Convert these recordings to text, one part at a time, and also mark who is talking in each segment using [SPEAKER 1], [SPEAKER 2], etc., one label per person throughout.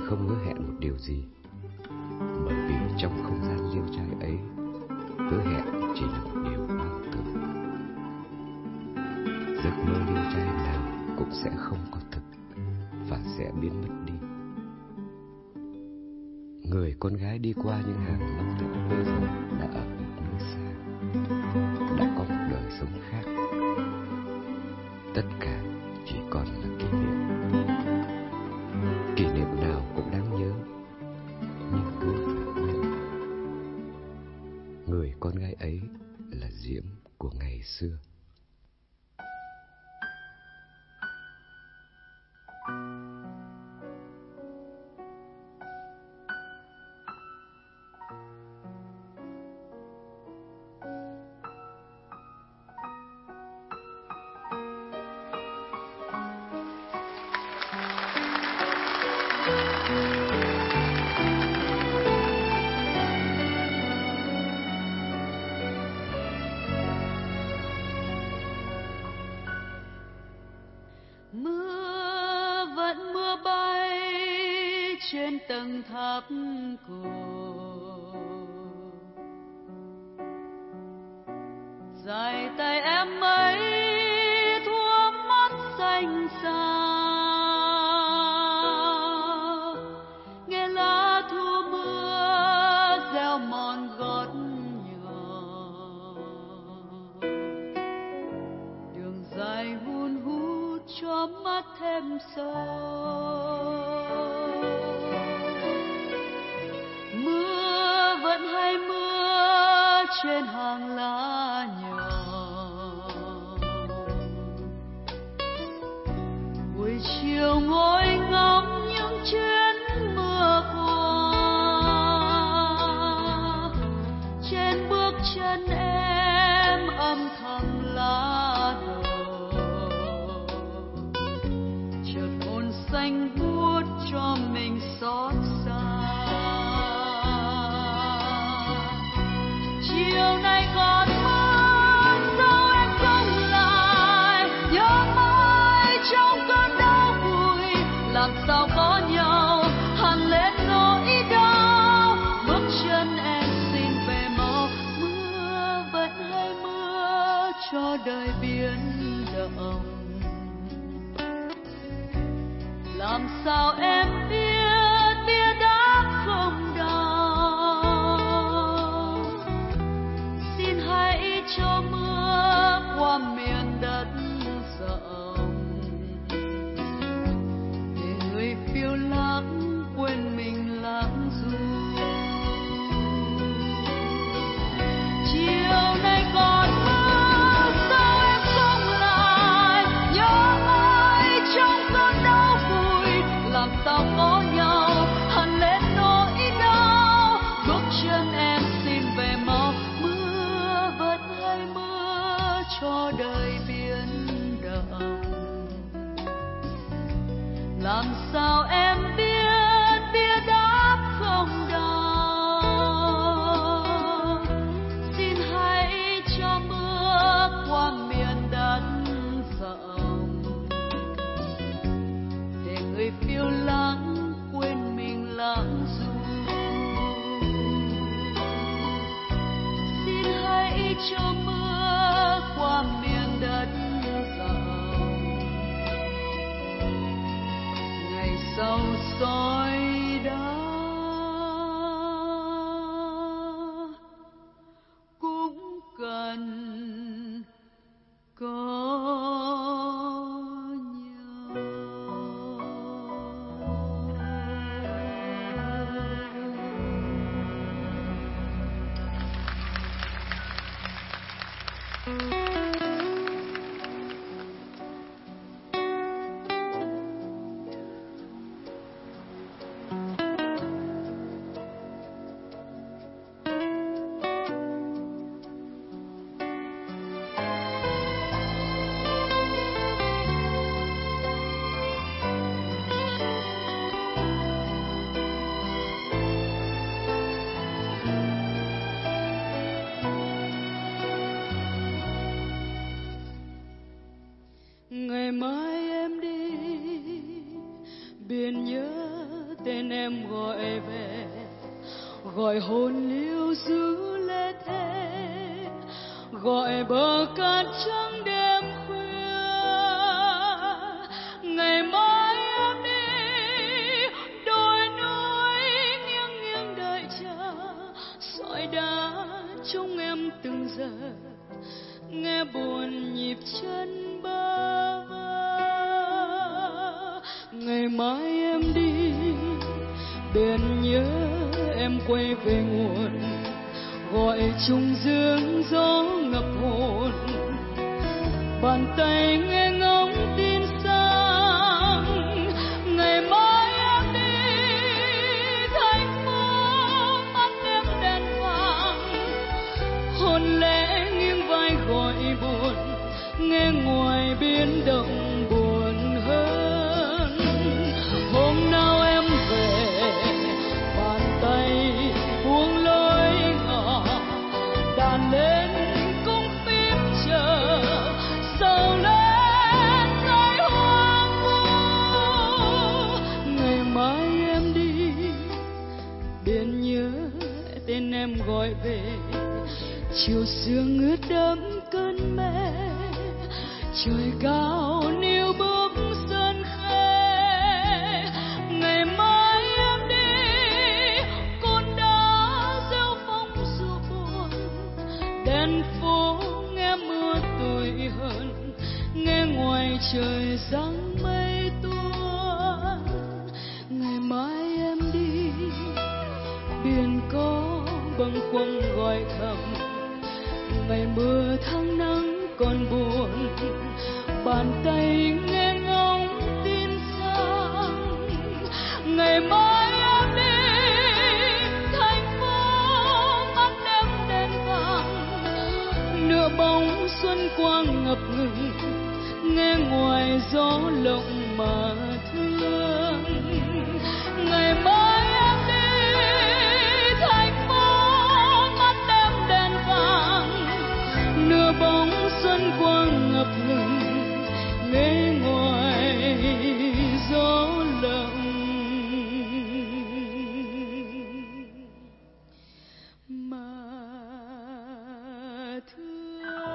[SPEAKER 1] không hứa hẹn một điều gì, bởi vì trong không gian liêu trai ấy, hứa hẹn chỉ là một điều hoang tưởng. Giấc mơ liêu trai nào cũng sẽ không có thực và sẽ biến mất đi. Người con gái đi qua những hàng long lẽo bây giờ đã ở một nơi xa, đã có một đời sống khác. Tất cả chỉ còn là kỷ niệm. Kỷ niệm nào cũng đáng nhớ, nhưng cứ phải quên. Người con gái ấy là Diễm của ngày xưa.
[SPEAKER 2] Mưa vẫn mưa bay trên tầng tháp cổ, dài tay em ấy thua mắt xanh xa, nghe lá thu mưa gieo mòn gót nhỏ, đường dài hun hút cho mắt thêm sâu. Mưa vẫn hay mưa trên hàng lá nhỏ, buổi chiều ngồi ngóng những chuyến mưa qua, trên bước chân em âm thầm lá đổ, chợt hồn xanh buốt cho mình xót xa. Chiều nay còn mưa sao em không lại, nhớ mãi trong cơn đau buồn, làm sao có nhau hằn lên nỗi đau. Bước chân em xin về mau, mưa vẫn hay mưa cho đời biến động. Làm sao em biết bia đá không đau, xin hãy cho mưa qua miền đất rộng, để người phiêu lãng quên mình lãng du. Chiều nay còn mưa sao em không lại, nhớ mãi trong cơn đau vui, làm sao có nhau hằn lên nỗi đau. Bước chân em xin về mau, mưa vẫn hay mưa cho đời biến động. Làm sao em biết bia đá không đau, xin hãy cho mưa qua miền đất rộng, để người phiêu lãng quên mình lãng du. Xin hãy cho mưa qua miền đất rộng, ngày sau soi đá cũng cần có ngày mai em đi biển nhớ tên em gọi về, gọi hồn liêu giữ lễ thế, gọi bờ cát trắng đêm khuya. Ngày mai em đi đôi núi nghiêng nghiêng đợi chờ, sỏi đá trong em từng giờ nghe buồn nhịp chân bơ vơ. Ngày mai em đi biển nhớ em quay về nguồn, gọi trùng dương gió ngập hồn. Bàn tay nghe ngóng tin sáng, ngày mai em đi thành phố mắt em đèn vàng. Hồn lẽ nghiêng vai gọi buồn, nghe ngoài biển động buồn hơn. Hôm nào em về bàn tay buông lối ngỏ, đàn lên cung phím chờ sầu lên trái hoang vu. Ngày mai em đi biển nhớ tên em gọi về, chiều sương ướt đẫm cơn mê, trời cao níu bước sân khê. Ngày mai em đi con đã gieo phong dù buồn, đèn phố nghe mưa tủi hờn, nghe ngoài trời giăng mây tuôn. Ngày mai em đi biển có bâng khuâng gọi thầm, ngày mưa tháng nắng còn buồn, bàn tay nghe ngóng tin sáng. Ngày mai em đi thành phố mắt em đèn vàng, nửa bóng xuân quang ngập ngừng, nghe ngoài gió lộng mà thương. Ngày mai em đi thành phố mắt em đèn vàng, nửa bóng xuân quang ngập ngừng, nghe ngoài gió lộng mà thương.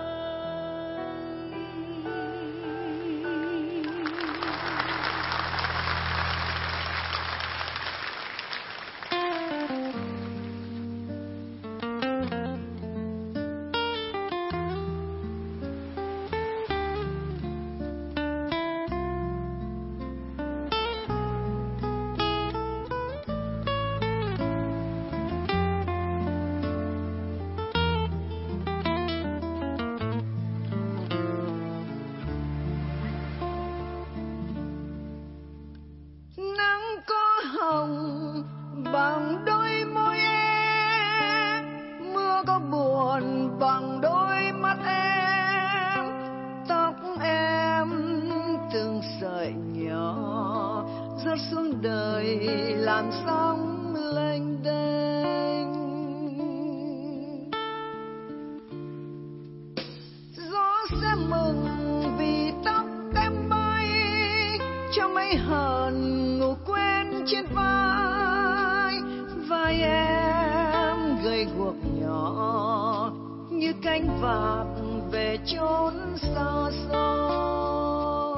[SPEAKER 3] Bằng đôi môi em, mưa có buồn bằng đôi mắt em. Tóc em từng sợi nhỏ rớt xuống đời làn sóng lênh đênh. Gió sẽ mừng vì tóc em bay, cho mây hờn ngủ quên trên vai. Vai em gầy guộc nhỏ như cánh vạc về chốn xa xôi.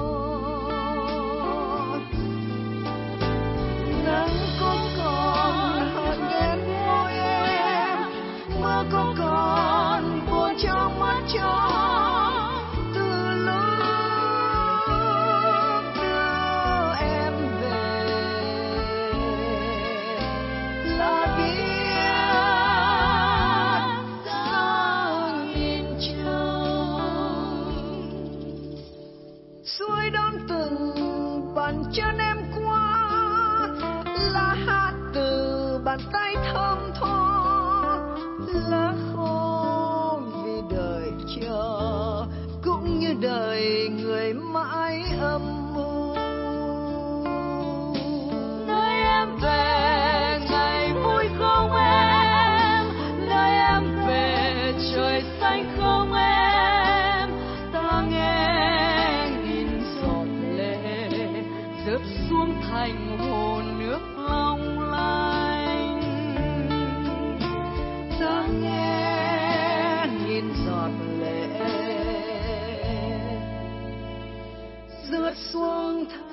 [SPEAKER 3] Nắng có còn hờn đến môi em, mưa có còn buồn trong mắt cho. Chân em qua là hát từ bàn tay thơm tho, lá khô vì đời chờ cũng như đời người mãi âm mưu.
[SPEAKER 2] Nơi em về ngày vui không em, nơi em về trời xanh không em. Ta nghe nghìn giọt lệ rớt xuống thành hồ nước
[SPEAKER 3] lòng lành. Ta nghe nhìn giọt lệ rớt xuống